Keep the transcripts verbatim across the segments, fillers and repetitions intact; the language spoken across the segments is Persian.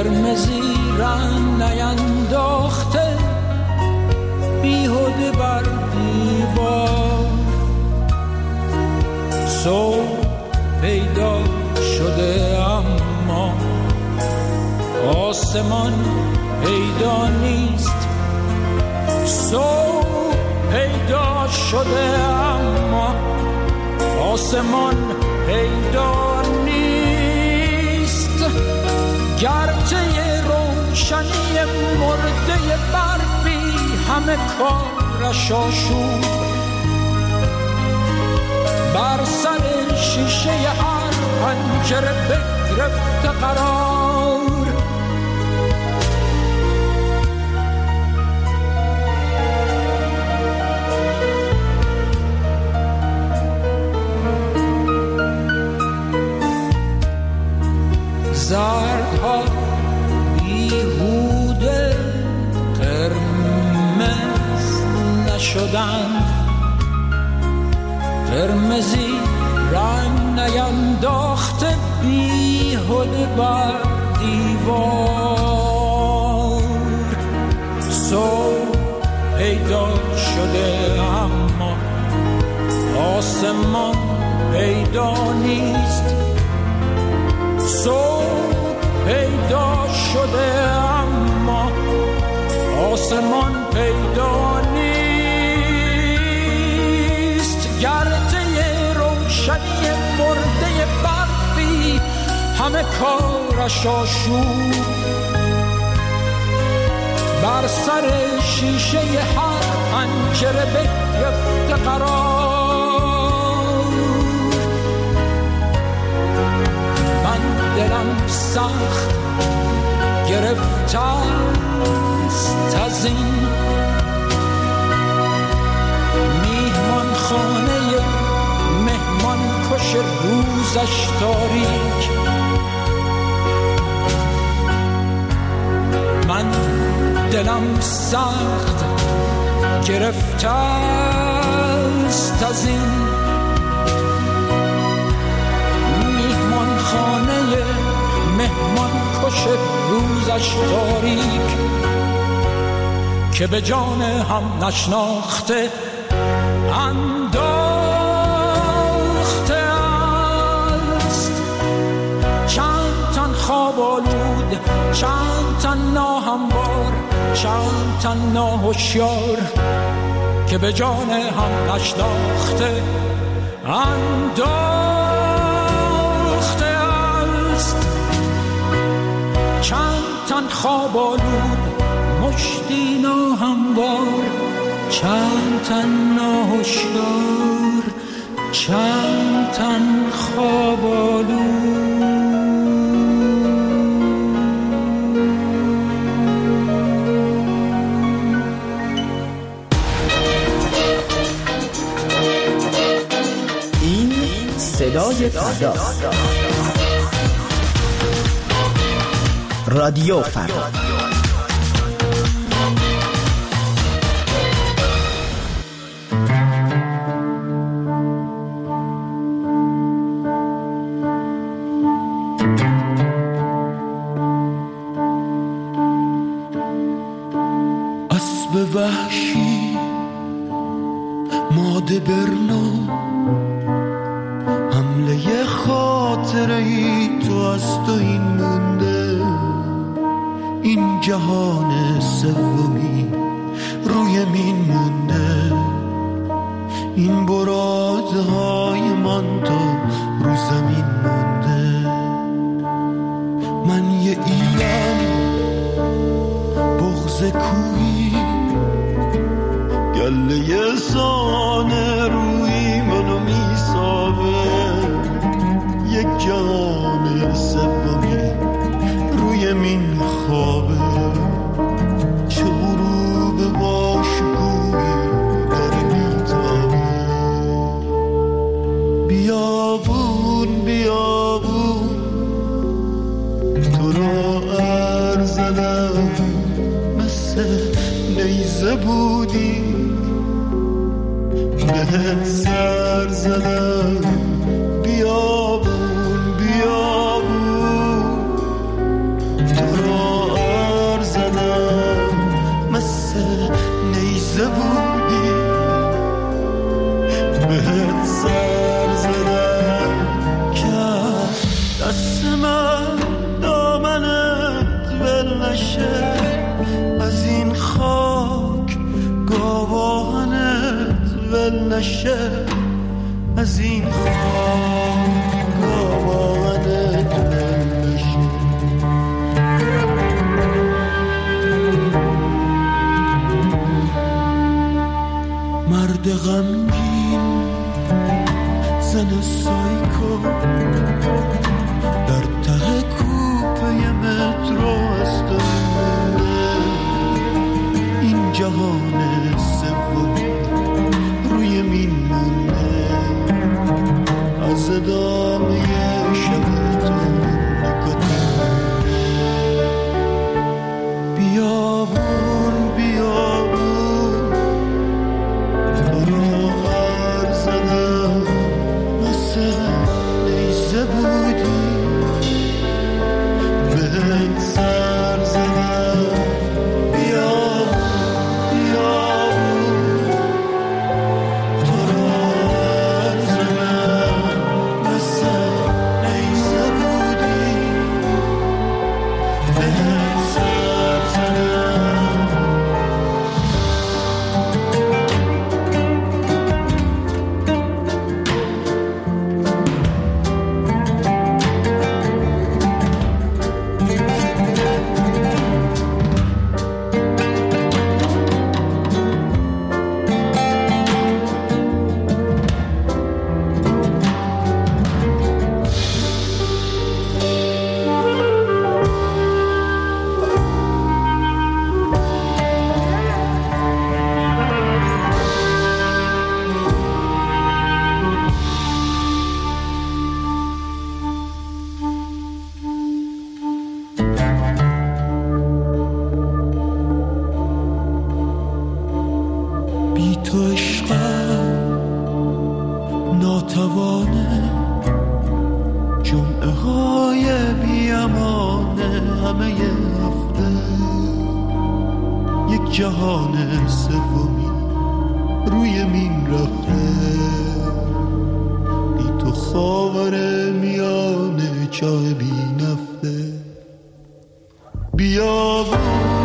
قرمزی رنگ نینداخته بیهوده بر دیوار. صبح پیدا شده اما آسمان پیدا نیست. صبح پیدا شده اما آسمان پیدا نیست. گرچه روشنی مرده برفی همه کارش آشوب، بر سر شیشه هر پنجره بگرفته قرار. زردها بیهوده قرمز نشدند، قرمزی رنگ نینداخته بیهوده بر دیوار. صبح پیدا شده اما آسمان پیدا نیست. صبح پیدا شده اما آسمان پیدا نیست. گرچه روشنی مرده برفی همه کارش آشوب، بر سر شیشه هر پنجره بگرفته قرار. من دلم سخت گرفته است از این میهمان خانه مهمان کش روزش تاریک. من دلم سخت گرفته است از این میهمان خانه مهمان کش روزش تاریک، که به جان هم نشناخته انداخته است. چند تن خواب آلود، چند تن ناهموار، چند تن ناهوشیار، که به جان هم نشناخته انداخته است. چند تن خواب آلود، مشتی ناهموار، چند تن ناهوشیار، چند تن خواب آلود. این صدای فردا، رادیو فردا. اسب وحشی ماده برنا، حمله خاطره ای تو از تو این مونده. این جهان سومی روی مین مونده، این برادهای من تو رو زمین مونده. من یه ایران بغض کوی، گله سانه روی منو میسابه. یک جهان سومی روی مین خوابه، چه غروب باشگویی داره میتابه. بیابون بیابون تو را ارزدم، مثل نیزه بودی بهت سر زدم. بیابون بیابون تو را نشه از این خاک گاوانت ول نشه از این خاک گاوانت ول نشه مرد غمگین زن سایکو در ته کوپه مترو است این جهان سوم روی میمونه از ادامه شب تو نگاه بیابون بیابون تو رو هر زدم مثل نیزه بودی بهت سر زدم بیابون بیابون تو رو هر زدم مثل نیزه بودی بهت سر زدم بی تو عشقم ناتوانه جمعه های بیامانه همه هفته یک جهان سومی روی مین رفته بی تو خاور میانه چاه بی نفته بیابون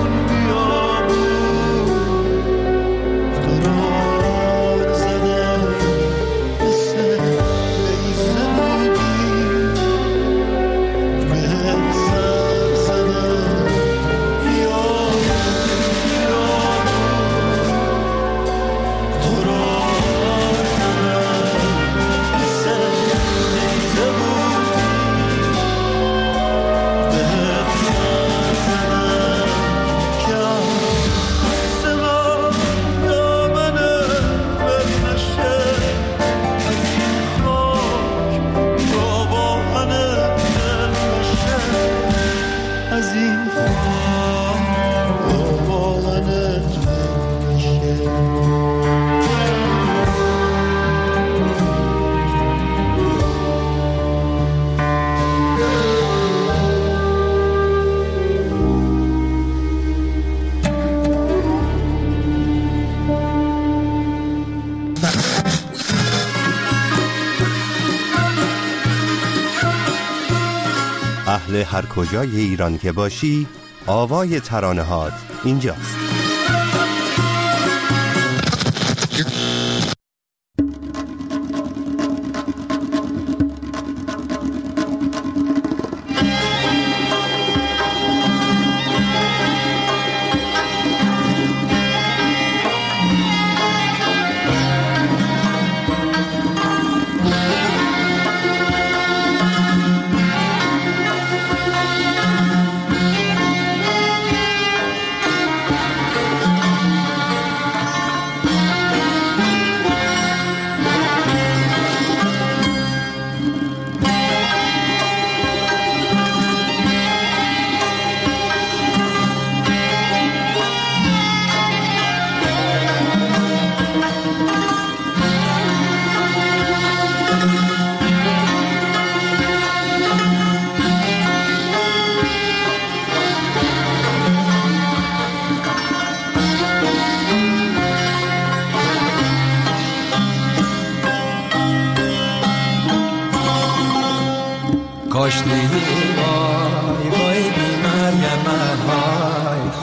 اهل هر کجای ایران که باشی آوای ترانه‌هات اینجاست.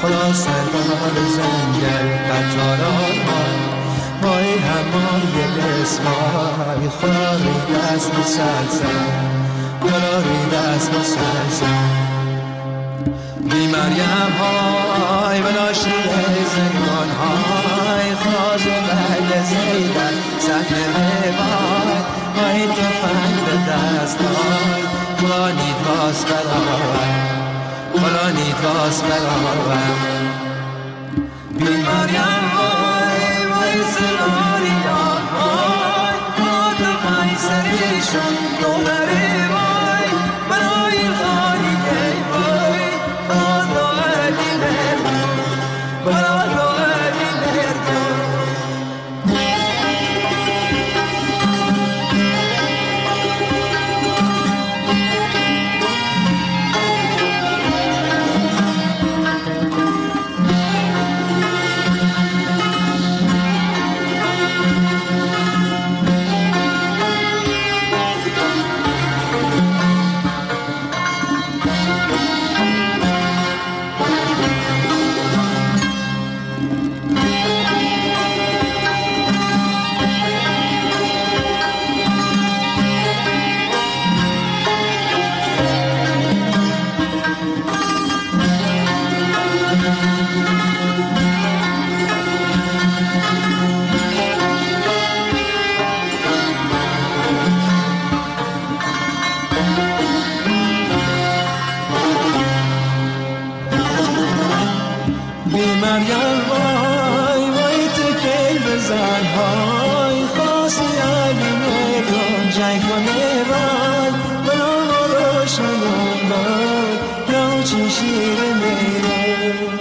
خدا سردار زنگل قطار آمان وای همای بسمای خدا رید از مسلسل خدا رید از مسلسل بی مریم های و ناشی زنگان های خواز بل زیدن سحن وای وای تو فند دست های خدا نید واس برای خدا نید واس برای بی مریم های وای سناری های خدا وای سریشون دولاری وای برای خانی وای خدا علی مردم خدا علی مردم مریم وای وای تکل بزن های خاصی علی مردم جنگ کنه وای بنا روشنون وای یا چی شیر میرم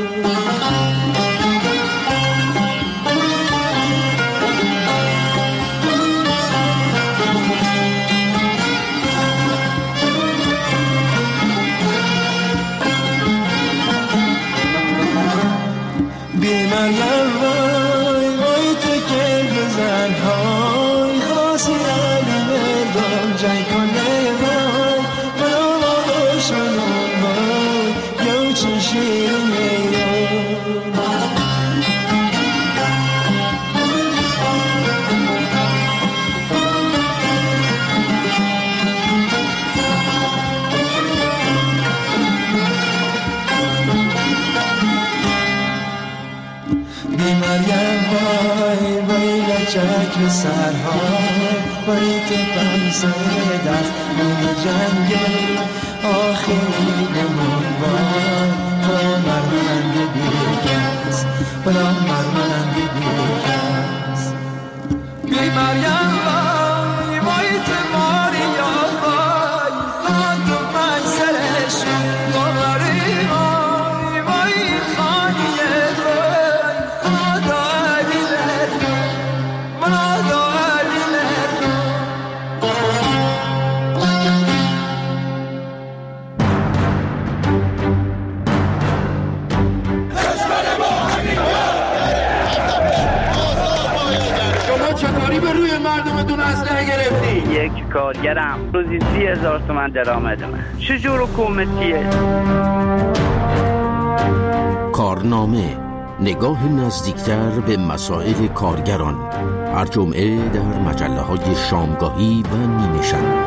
مریم وای وای تکل بزن های خاصی علی مردم جنگ کنه وای بنا روشنون وای یا چی شیر میرم بی مریم وای وای لچک به سرهای وای تفن سر دست من جنگل آخری نمون وای با مرمند بیرکس بلا مرمند بیرکس بی مریم وای وای تماری یاد وای خان تفن سرش باری وای وای خانیه یک کارگرم روزی سی هزار تومن درآمدمه. چجور حکومتیه؟ کارنامه، نگاه نزدیکتر به مسائل کارگران، هر جمعه در مجله های شامگاهی و نیمه شب.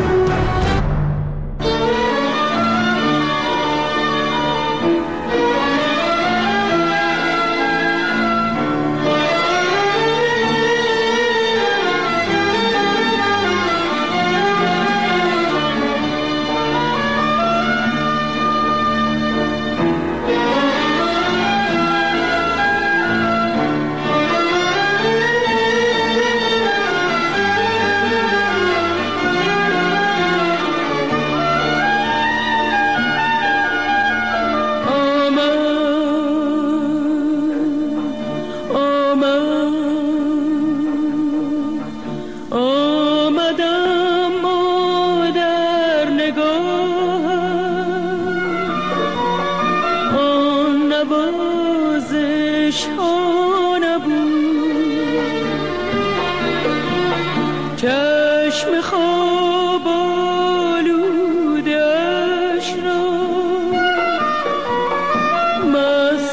چشم خواب آلودش را مست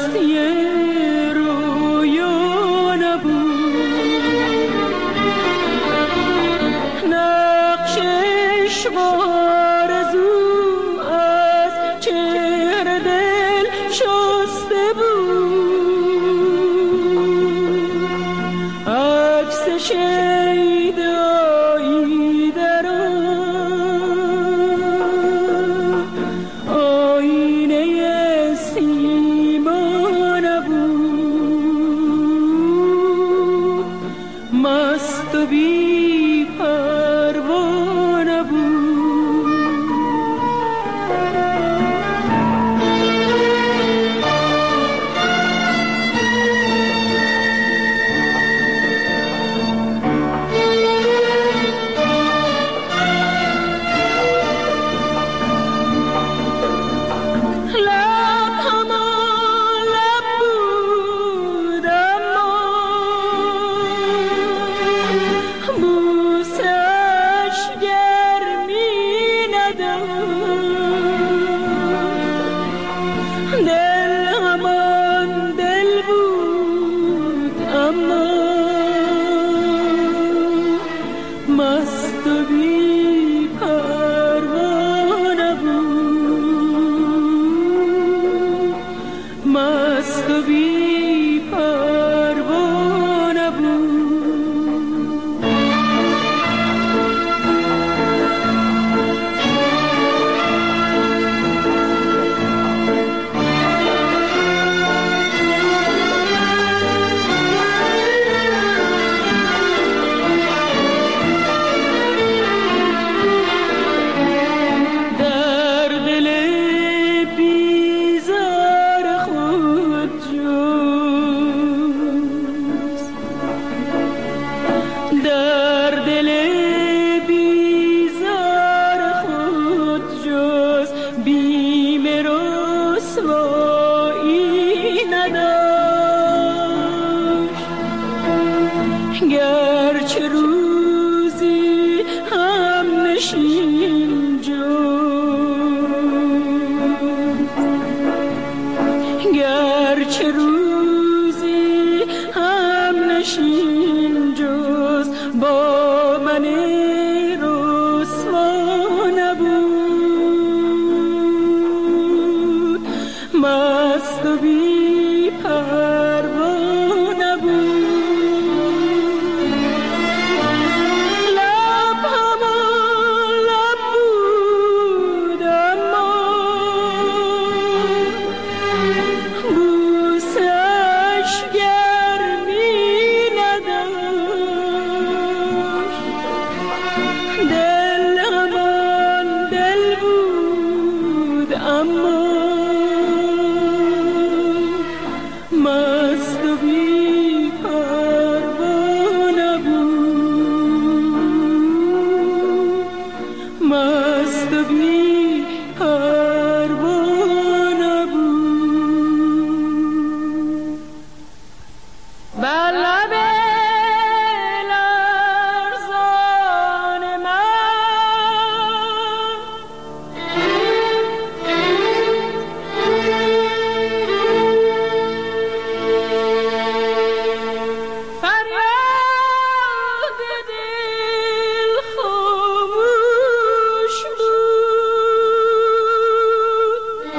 رسوایی نداشت، گرچه روزی هم نشین جز، گرچه روزی هم نشین جز با من رسوا نبود، مست و بی پروا نبود. لب همان لب بود اما بوسش گرمی نداشت، دل همان دل بود اما مست و بی پروا نبود، مست و بی پروا نبود. بر لب لرزان من فریاد دل خاموش بود،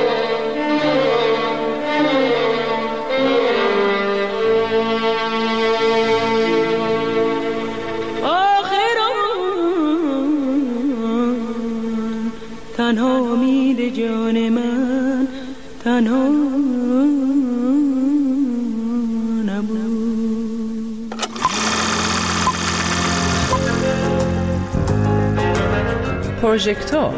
آخر آن تنها امید جان من تنها نبود. پروژکتور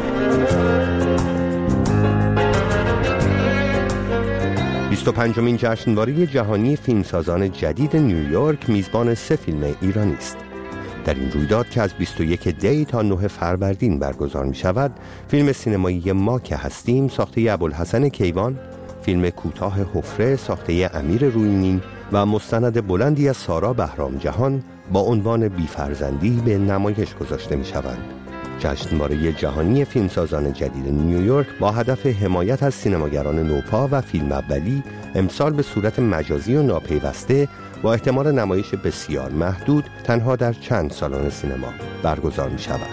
بیست و پنجمین جشنواره جهانی فیلمسازان جدید نیویورک میزبان سه فیلم ایرانی است. در این رویداد که از بیست و یک دی تا نه فروردین برگزار می شود، فیلم سینمایی ما که هستیم ساخته ابوالحسن کیوان، فیلم کوتاه حفره ساخته امیر رویینی و مستند بلندی از سارا بهرام جهان با عنوان بی‌فرزندی به نمایش گذاشته می شوند. جشنواره جهانی فیلمسازان جدید نیویورک با هدف حمایت از سینماگران نوپا و فیلم اولی امسال به صورت مجازی و ناپیوسته با احتمال نمایش بسیار محدود تنها در چند سالن سینما برگزار می شود.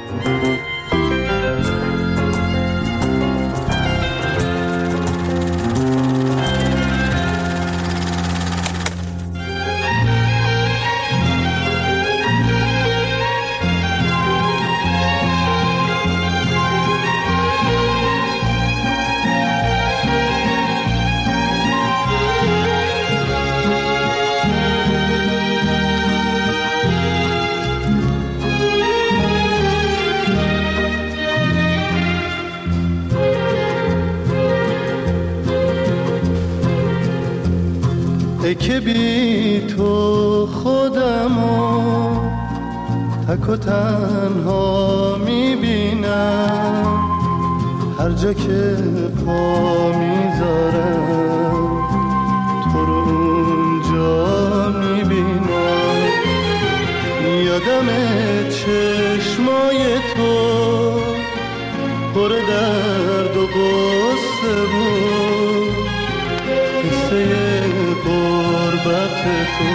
ای که بی تو خودمو تک و تنها میبینم، هر جا که پا میذارم تو رو اونجا میبینم. یادم چشمای تو پر درد و غصه بود، قصه غربت تو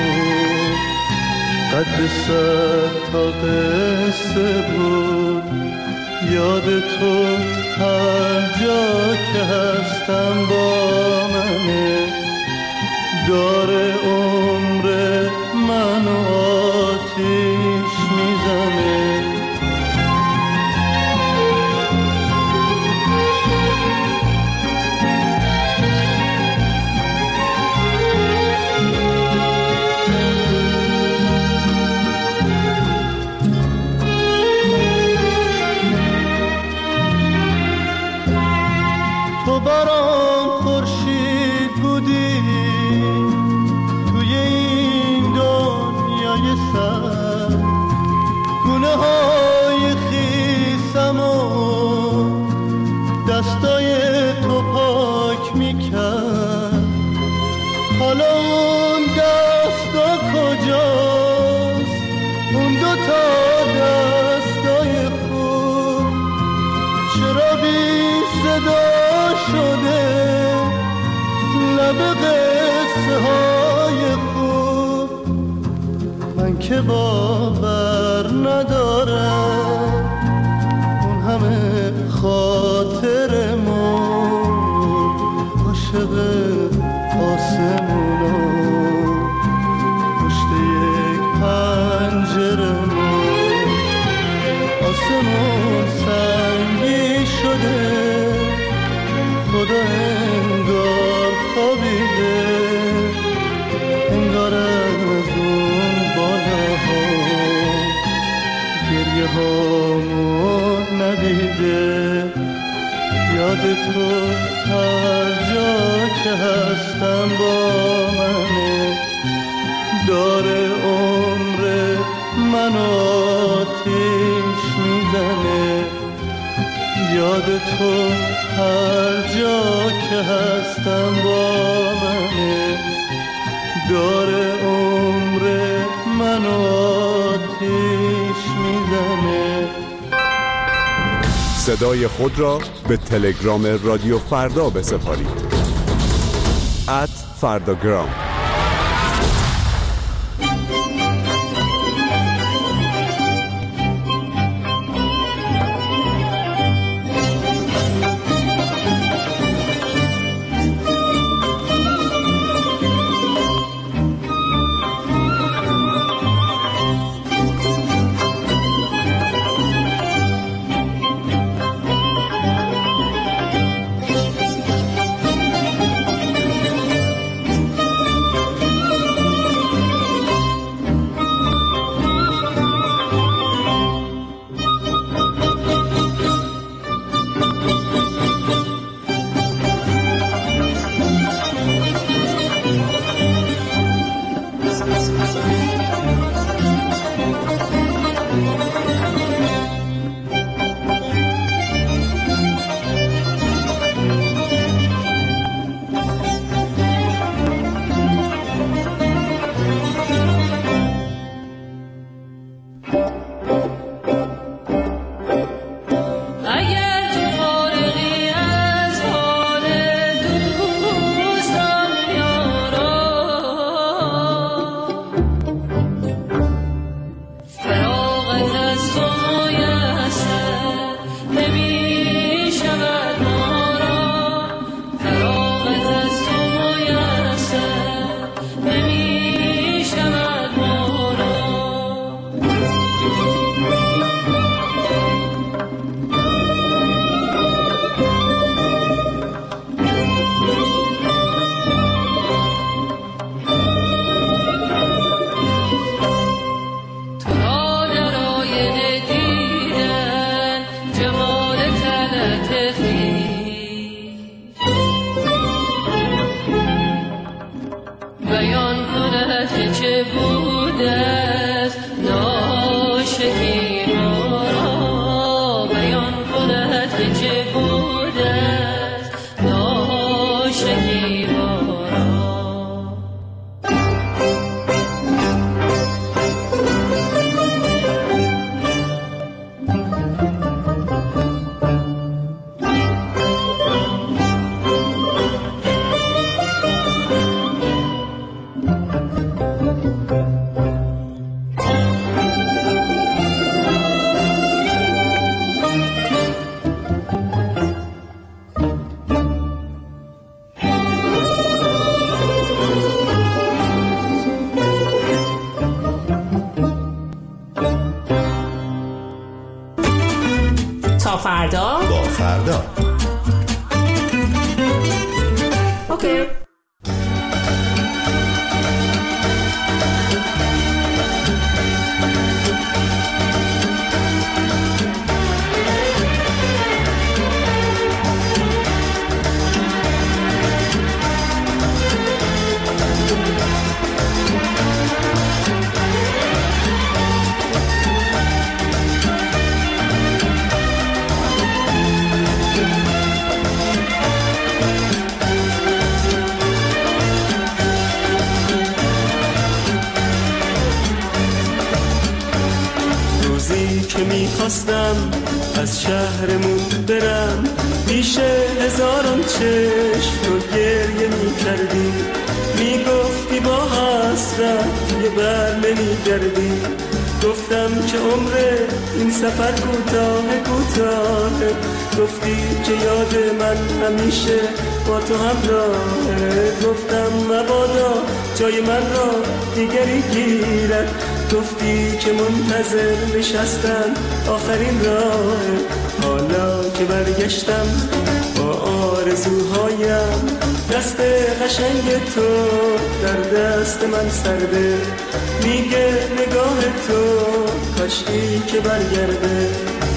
قد صد تا قصه بود. یاد تو هر جا که هستم با منه، دار عمر منو آتیش میزنه. تو برام خورشید بودی توی این دنیای سر، گونه های خیسم و دستای تو پاک خدا انگار خوابیده، انگار از اون بالاها گریه هامو ندیده. یاد تو هر جا که هستم با منه، داره عمر من آتیش میزنه. یاد تو هر جا که هستم با منه، داره عمر من آتیش میزنه. صدای خود را به تلگرام رادیو فردا بسپارید. ات فرداگرام. تا فردا با فردا. اوکی. که میخواستم از شهرمون برم، پیش هزاران چشم تو گریه میکردی، میگفتی با حسرت یه بر نمیگردی. گفتم که عمر این سفر کوتاه کوتاه، گفتی که یاد من همیشه با تو همراهه. گفتم مبادا جای من را دیگری گیرد، گفتی که منتظر نشستن آخرین راه. حالا که برگشتم با آرزوهایم دست قشنگ تو در دست من سرده، میگه نگاه تو کاشکی که برگرده.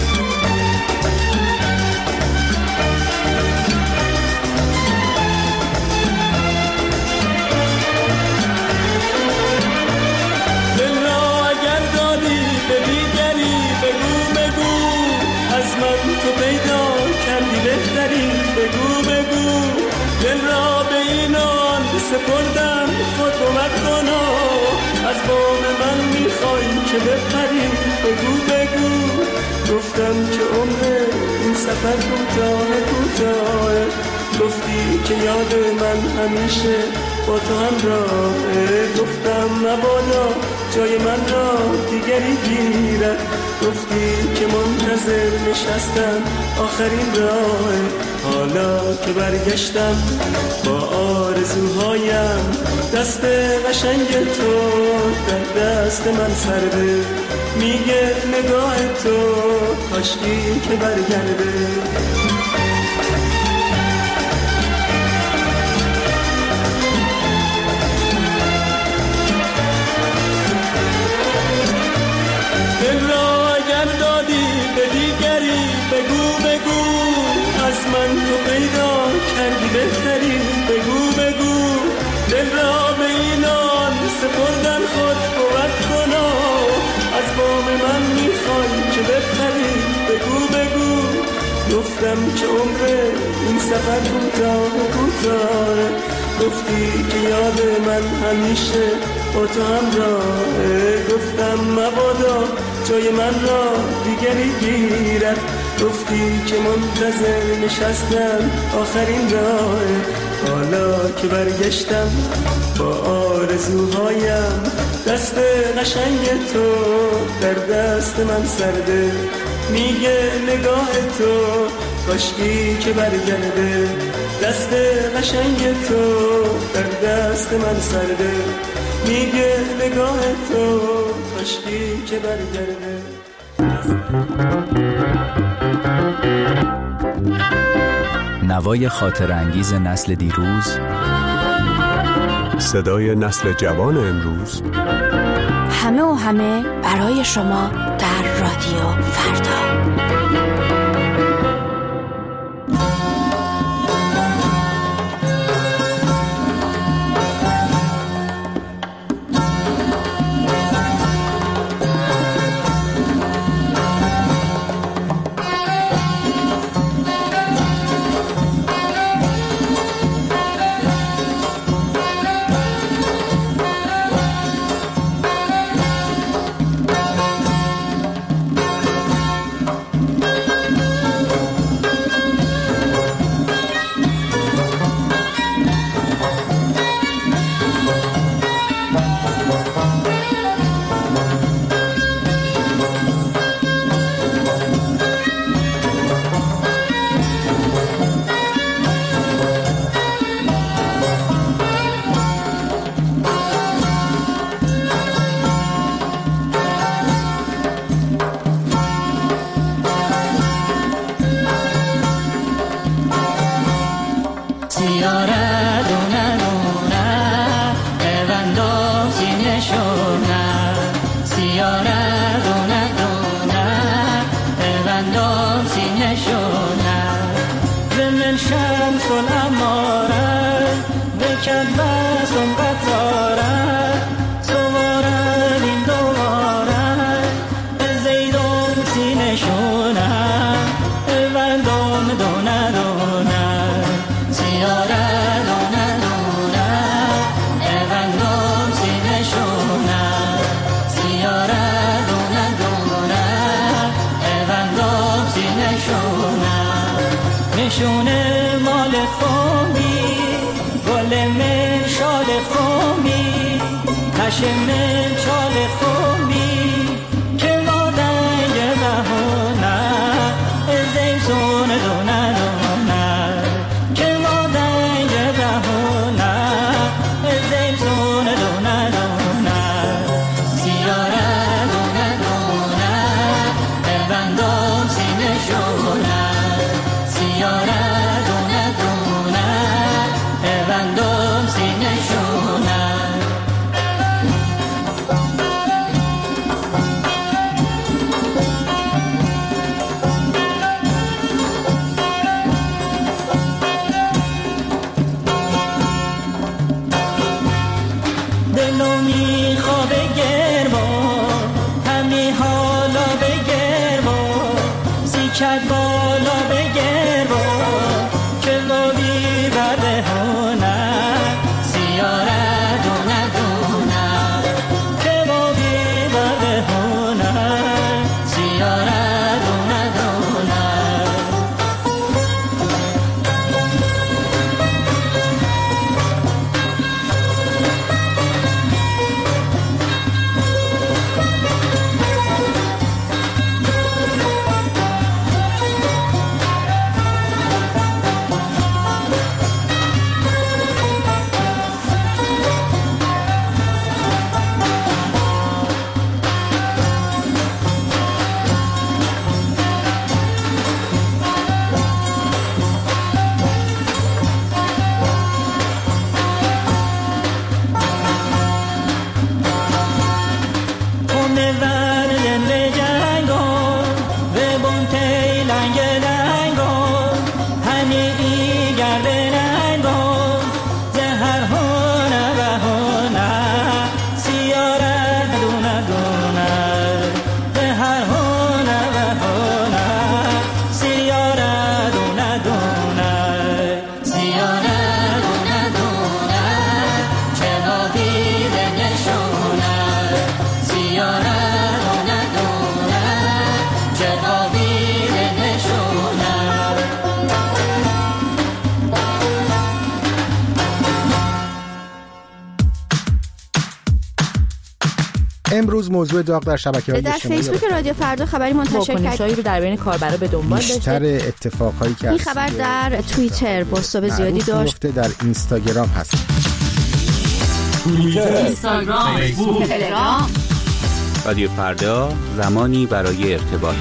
دل را اگر دادی به دیگری بگو بگو، از من تو پیدا کردی بهتری بگو بگو. دل را به اینان سپردم خود بود کنا، از بام من میخوای که بپری بگو بگو. گفتم که عمر این سفر کوتاه کوتاه، گفتی که یاد من همیشه با تو همراهه. گفتم مبادا جای من را دیگری گیرد، گفتی که منتظر نشستم آخرین راه. حالا که برگشتم با آرزوهایم دست قشنگ تو در دست من سرده، میگه نگاه تو کاشکی که برگرده. دل را اگر دادی به دیگری بگو بگو، از من تو پیدا کردی بهتری بگو بگو. دل را به اینان سپردن خود بود کنا، از بام من میخوای که بپری بگو بگو. گفتم که عمر این سفر کوتاه کوتاه، گفتی که یاد من همیشه با تو همراهه. گفتم مبادا جای من را دیگری گیرد، گفتی که منتظر نشستم آخرین راه. حالا که برگشتم با آرزوهایم دست قشنگ تو در دست من سرده، میگه نگاه تو کاشکی که برگرده. دست قشنگ تو در دست من سرده، میگه نگاه تو کاشکی که برگرده. نوای خاطر انگیز نسل دیروز، صدای نسل جوان امروز، همه و همه برای شما در رادیو فردا. نشونه مال خومی گل من شال خومی تش من چال خومی که مادن یه بهونه زیزون دونه دونه که مادن یه بهونه زیزون دونه دونه سیاره دونه دونه بندم سینه شونه سیاره دونه امروز موضوع داغ در شبکه‌های در اجتماعی فیسبوک رادیو فردا خبری منتشر کرد واکنش‌هایی رو در بین کاربرا به دنبال داشته. بیشتر اتفاقایی که این خبر در توییتر بوست‌های زیادی داشت. در اینستاگرام هست. توییتر، اینستاگرام، فیسبوک، تلگرام. رادیو فردا، زمانی برای ارتباط.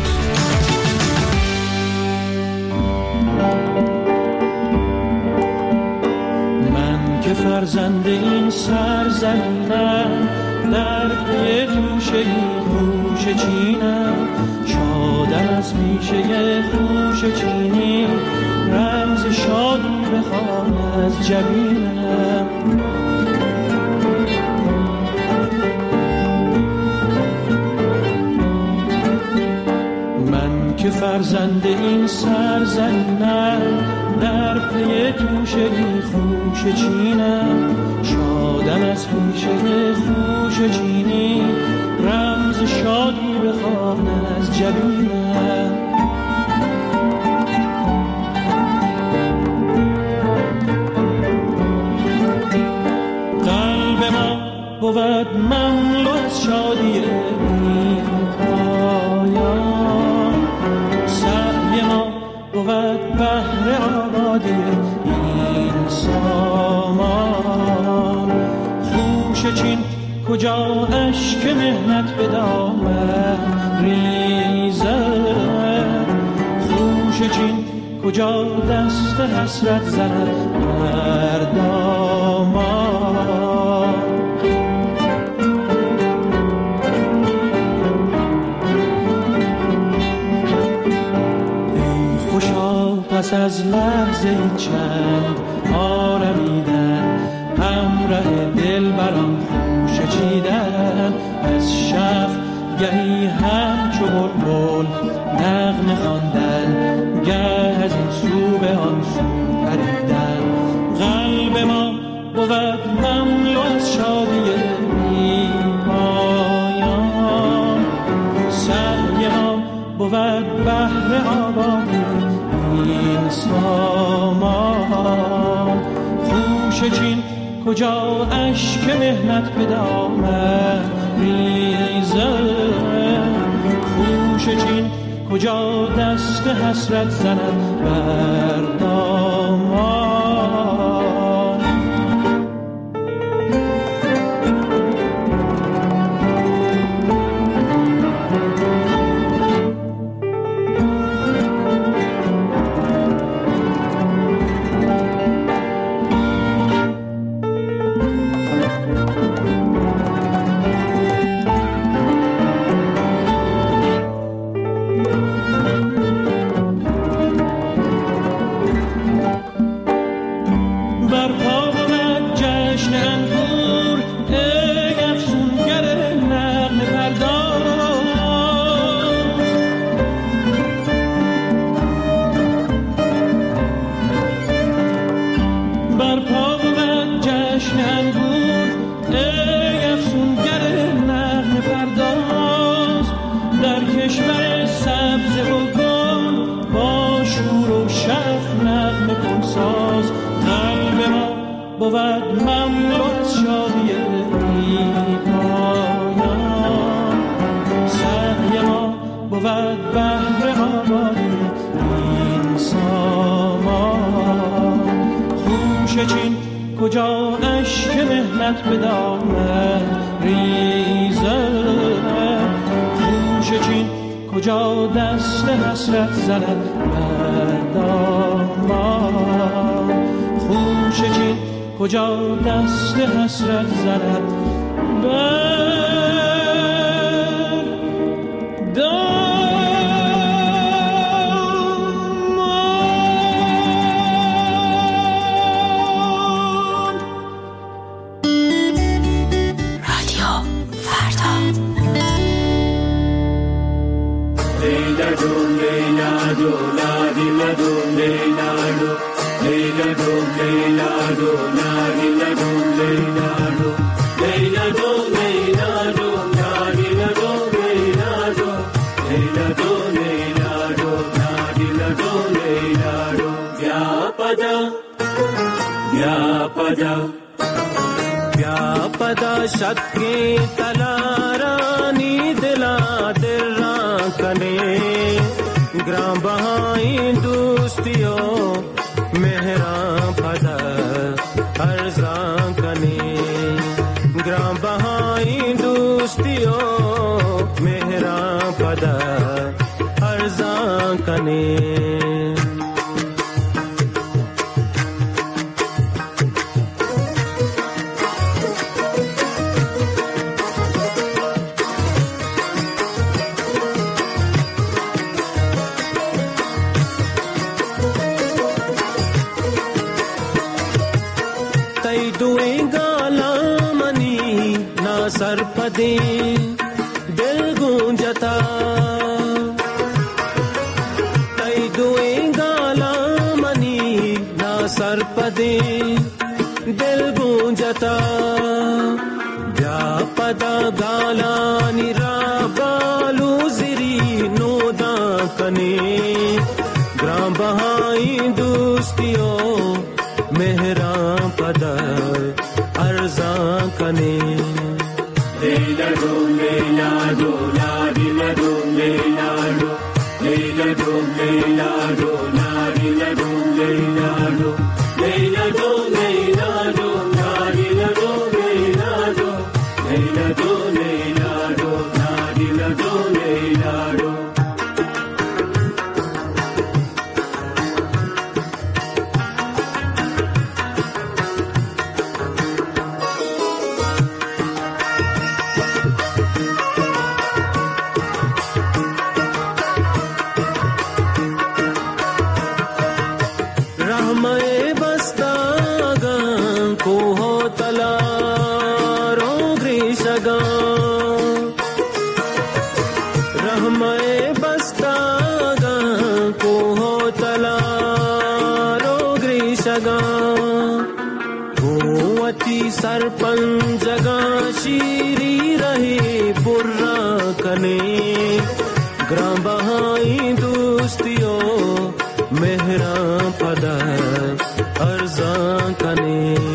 من که فرزند این سرزمینم، در پی جوشه خوش چینم، شادم از میشه خوش چینی، رمز شادی بخوان از جبینم. من که فرزند این سرزمینم، در پی جوشه خوش چینم، شادم از میشه خوش چینی، رمز شادی بخوان از جبینم. قلب ما بود مملو از شادی بی پایان، سعی ما بود بهر آبادی این سامان. خوش چین کجا اشک مهنت به دامن ریزد، خوش چین کجا دست حسرت زند بر دامان. ای خوشا پس از لحظه چند آرمیدن، همراه دل برام خوش چیدن، از شف گهی همچو بلبل نغمه خواندن، گه از این سو به آن سو پریدن. قلب ما بود مملو از شادی بی پایان، سعی ما بود بهر آبادی این سامان. خوش چین کجا اشک مهنت به دامن ریزد، خوش چین کجا دست حسرت زند بر دامان. بود مملو از شادی بی پایان، سعی ما بود بهر آبادی این سامان. خوش چین کجا اشک مهنت به دامن ریزد، خوش چین کجا دست حسرت زند بر دامان. خوش چین کجا دست حسرت زند بر دامان. رادیو فردا. لیلا دون لیلا دون لیلا دون لیلا دون لیلا دون لیلا دون لیلا دون لیلا دون لیلا دون لیلا دون لیلا دون لیلا دون لیلا دون لیلا دون لیلا دون لیلا دون व्यापदा व्यापदा व्यापदा शक्ति तलारा तई दुए गाला मनी ना सर पदे दिल गूंजता तई दुए गाला मनी ना सर पदे दिल गूंजता व्यापदा गाला निरा बालू जिरी नोदा कने ग्राम बहाई दोस्तियों मेहरा पदा अर्जा कने लेला दो लेला दो लाडिला दो लेला दो लेला दो लेला दो लाडिला दो लेला दो लेला दो लेला दो लाडिला दो लेला दो लेला दो लेला दो लाडिला दो लेला दो सरपंच जगा शीरी रहे बुर्रा कने ग्राम बहाई दोस्तियों मेहरा पदा अर्जा कने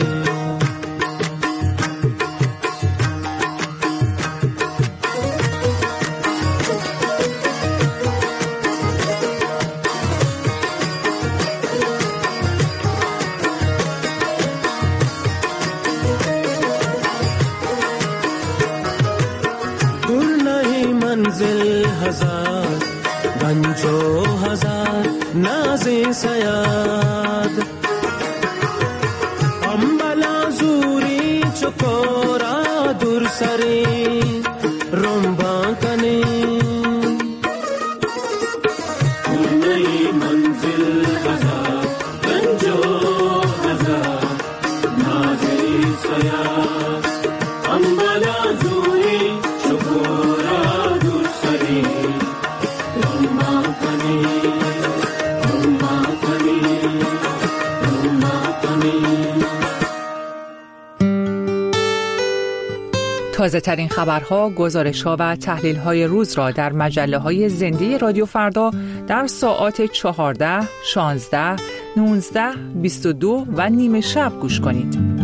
हजार गंजो हजार नाज़े सयाद अम्बला जूरी चकोरा दुरसरे रोम्बा कने नई मंजिल हजार गंजो हजार नाज़े सयाद अम्बला जूरी चकोरा تازه ترین خبرها، گزارش‌ها و تحلیل‌های روز را در مجله‌های زنده رادیو فردا در ساعات چهارده، شانزده، نوزده، بیست و دو و نیمه شب گوش کنید.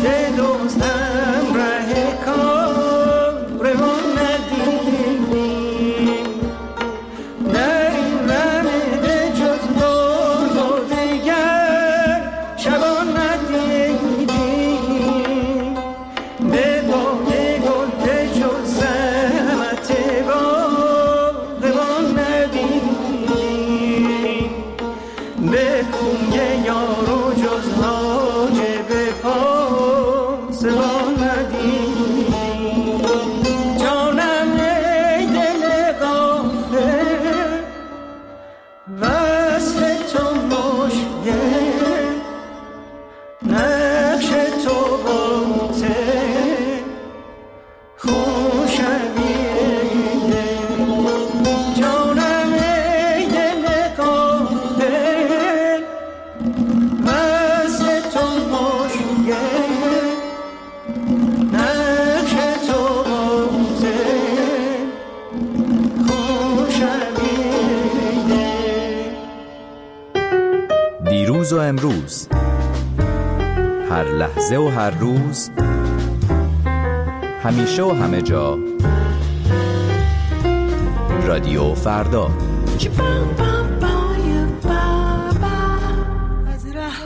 دیروز و امروز، هر لحظه و هر روز، همیشه و همه جا، رادیو فردا. از ره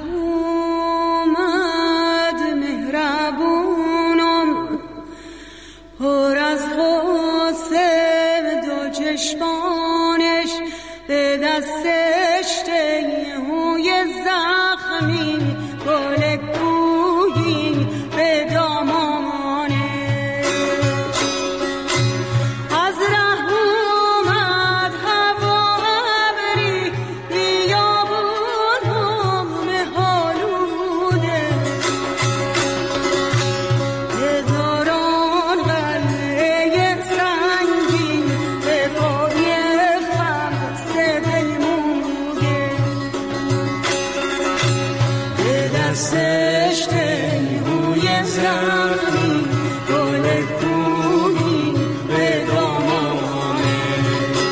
اومد مهربونم، پر از غصه دو چشمانش، به دستش تیهوی زخمی، گل کوهی به دامانش. از ره اومد هوا ابری، بیابون هم آلوده، هزاران قلعه سنگین به پای خمس پیموده، به دستش تیهوی زخمی، گل کوهی به دامانش.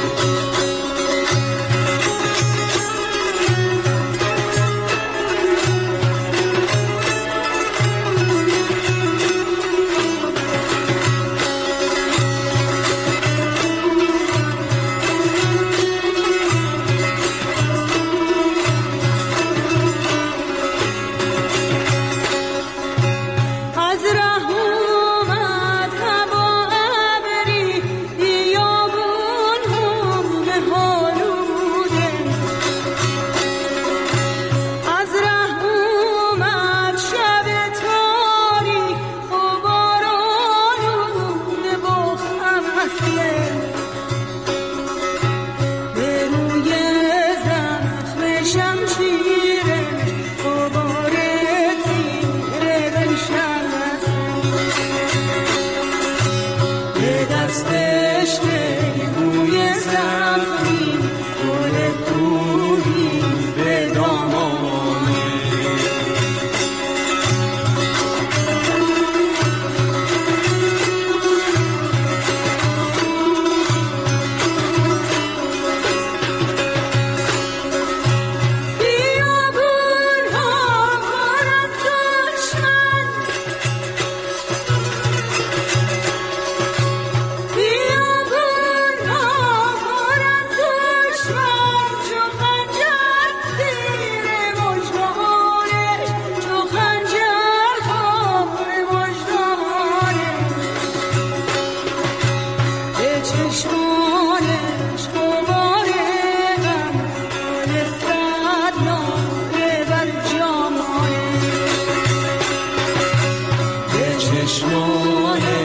از ره اومد هوا ابری، بیابون هم به آلوده، از ره اومد شب تاریک و بارانونه و خمسه، به روی زخم شمشیرش غبار تیره بنشسته، به دستش تیهوی زخمی، گل کوهی به دامانش. بیابون ها پر از دشمن، بیابون ها پر از دشمن، چو خنجر تیر مژگانش، چو خنجر خار مژگانش، به چشمانش غبار غم، گل صد لاله بر جامانش، به چشمانش